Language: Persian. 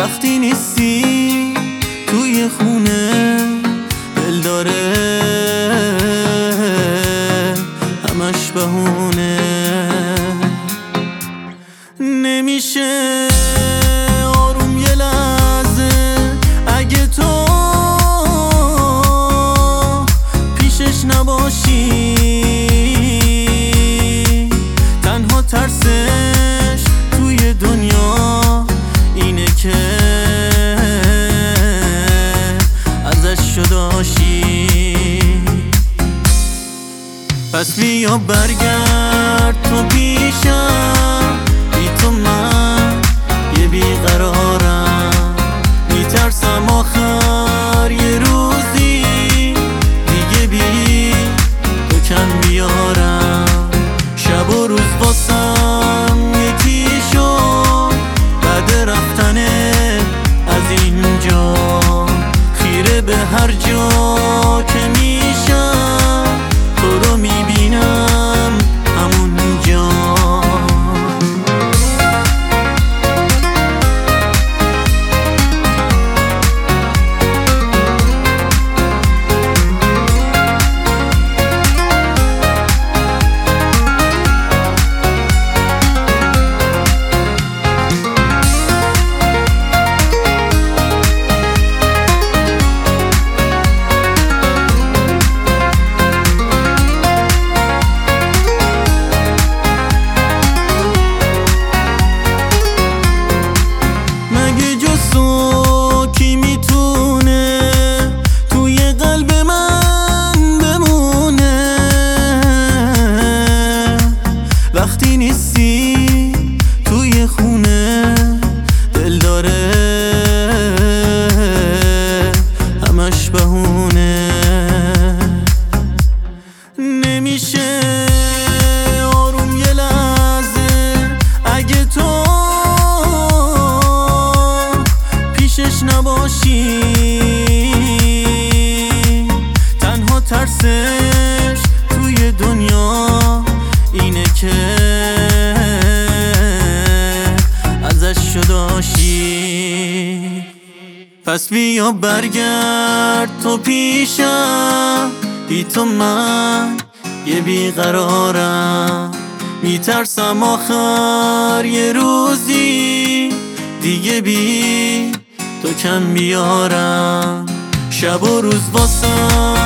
وقتی نیستی توی خونه دل داره همش بهونه. نمیشه آروم یه لحظه اگه تو پیشش نباشی. تنها ترسش توی دنیا اینه که ازش جداشی. پس بیا برگرد تو پیشم، بی تو من یه بیقرارم. میترسم آخر یه روزی دیگه بی تو کم بیارم. شب و روز واسم یکی شد بعد رفتن از اینجا. خیره به هر جا که میشم تو رو میبینم همونجا. کی میتونه توی قلب من بمونه وقتی نیستی توی خونه دل داره همش بهونه. نمیشه آروم یه لحظه اگه تو پیشش نباشی. تنها ترسش توی دنیا اینه که ازش جداشی. پس بیا برگرد تو پیشم، بی تو من یه بیقرارم. میترسم آخر یه روزی دیگه بی تو کم بیارم. شب و روز واسم